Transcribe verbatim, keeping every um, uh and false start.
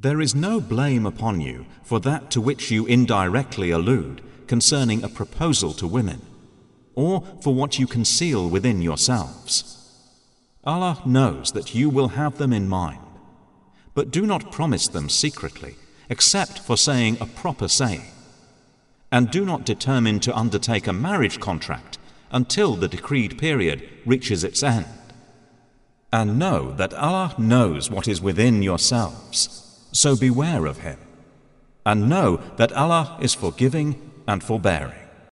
There is no blame upon you for that to which you indirectly allude concerning a proposal to women, or for what you conceal within yourselves. Allah knows that you will have them in mind, but do not promise them secretly, except for saying a proper saying. And do not determine to undertake a marriage contract until the decreed period reaches its end. And know that Allah knows what is within yourselves, so beware of Him. And know that Allah is forgiving and forbearing.